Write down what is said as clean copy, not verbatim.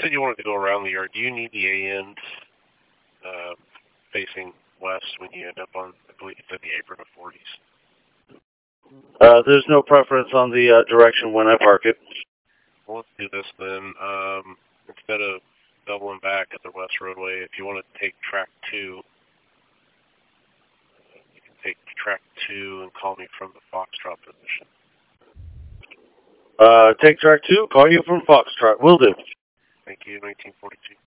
said you wanted to go around the yard. Do you need the A end facing west when you end up on, I believe it's at the apron of 40s? There's no preference on the direction when I park it. Well, let's do this then. Instead of doubling back at the west roadway, if you want to take track 2, you can take track 2 and call me from the Foxtrot position. Take track 2, call you from Foxtrot. Will do. Thank you, 1942.